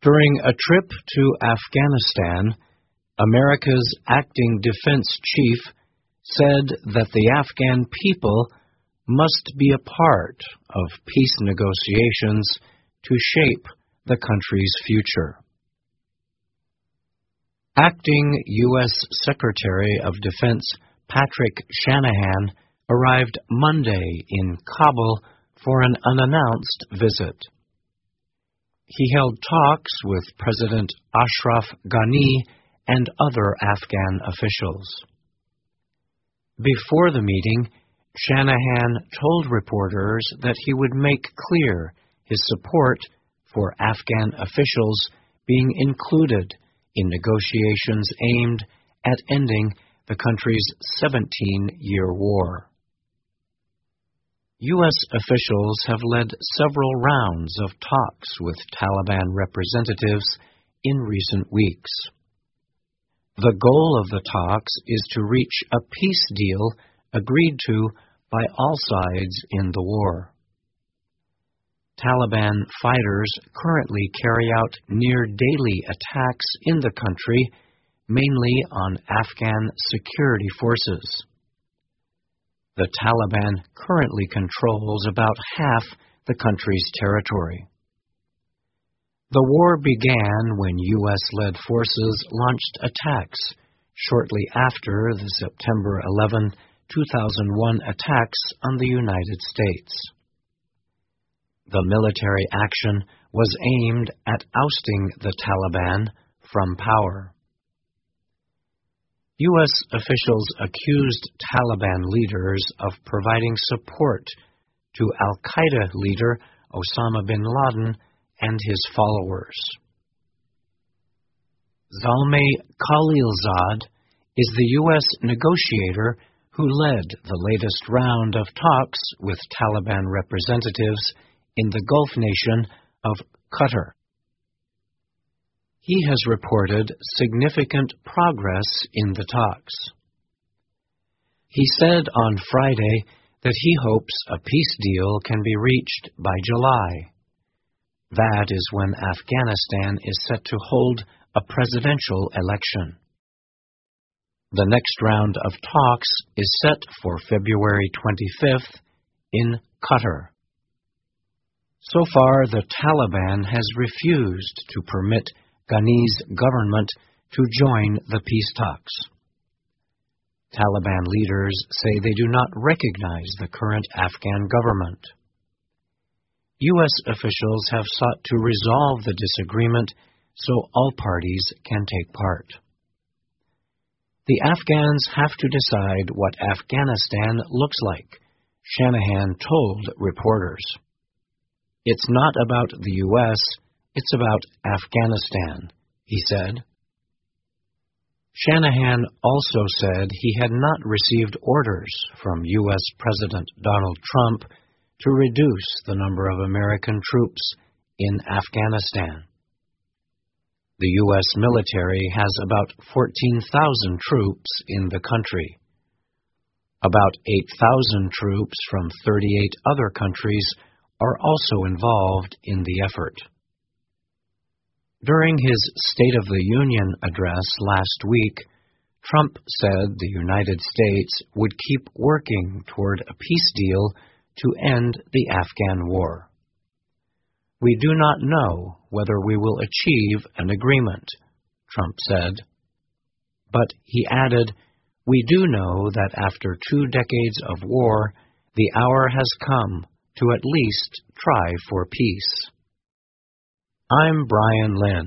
During a trip to Afghanistan, America's acting defense chief said that the Afghan people must be a part of peace negotiations to shape the country's future. Acting U.S. Secretary of Defense Patrick Shanahan arrived Monday in Kabul for an unannounced visit. He held talks with President Ashraf Ghani and other Afghan officials. Before the meeting, Shanahan told reporters that he would make clear his support for Afghan officials being included in negotiations aimed at ending the country's 17-year war. U.S. officials have led several rounds of talks with Taliban representatives in recent weeks. The goal of the talks is to reach a peace deal agreed to by all sides in the war. Taliban fighters currently carry out near-daily attacks in the country, mainly on Afghan security forces. The Taliban currently controls about half the country's territory. The war began when U.S.-led forces launched attacks shortly after the September 11, 2001 attacks on the United States. The military action was aimed at ousting the Taliban from power. U.S. officials accused Taliban leaders of providing support to al-Qaeda leader Osama bin Laden and his followers. Zalmay Khalilzad is the U.S. negotiator who led the latest round of talks with Taliban representatives in the Gulf nation of Qatar. He has reported significant progress in the talks. He said on Friday that he hopes a peace deal can be reached by July. That is when Afghanistan is set to hold a presidential election. The next round of talks is set for February 25th in Qatar. So far, the Taliban has refused to permit Ghani's government to join the peace talks. Taliban leaders say they do not recognize the current Afghan government. U.S. officials have sought to resolve the disagreement so all parties can take part. The Afghans have to decide what Afghanistan looks like, Shanahan told reporters. It's not about the U.S., it's about Afghanistan, he said. Shanahan also said he had not received orders from U.S. President Donald Trump to reduce the number of American troops in Afghanistan. The U.S. military has about 14,000 troops in the country. About 8,000 troops from 38 other countries are also involved in the effort. During his State of the Union address last week, Trump said the United States would keep working toward a peace deal to end the Afghan war. We do not know whether we will achieve an agreement, Trump said. But he added, we do know that after 2 decades of war, the hour has come to at least try for peace. I'm Brian Lynn.